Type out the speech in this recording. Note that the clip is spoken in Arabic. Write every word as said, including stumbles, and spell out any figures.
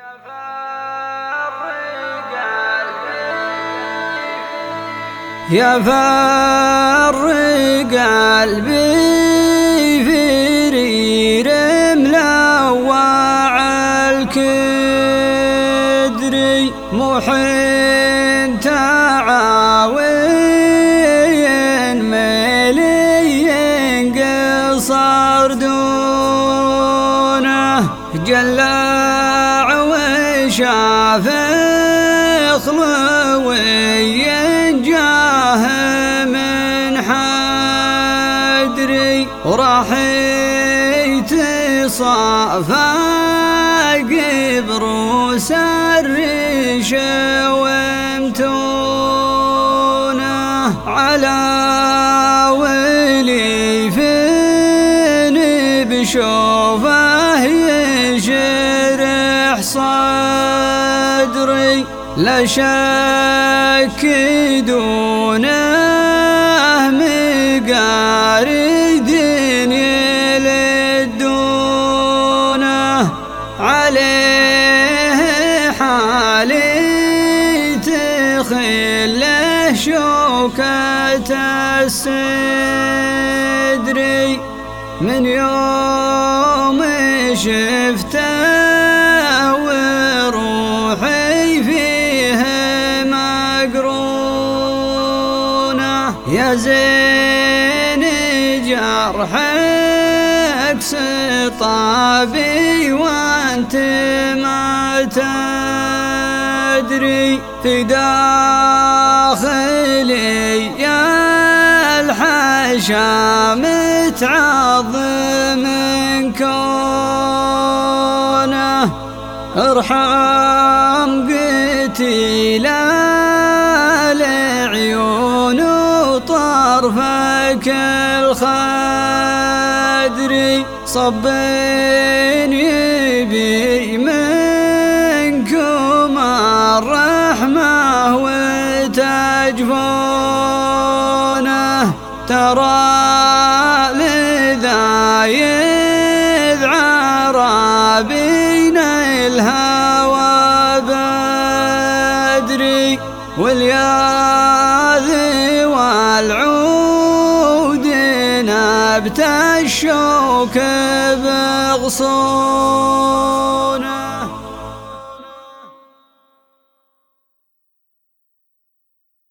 يا فر قلبي في رير ملوع الكدري محن تعاوين مليين قصر دونه جلع وشاف خلوي جاه من حدري ورحيت صافا قبر وسرش ومتونه على ولي فين بشوفه يشرح صدري لا شك دونه مقارد يلدونه عليه حالي تخله شوكة السدري من يوم شفته وروحي فيه مقرونه يا زين جرحك سطابي وانت ما تدري في داخلي يا الحشا متعظم كونه ارحم قتيلا لعيون طرفك الخدري صبين يبي منكم الرحمة وتجفونه ترى لذا يذعر بين الهوى بدري والياذ والعود نبت الشوك بغصون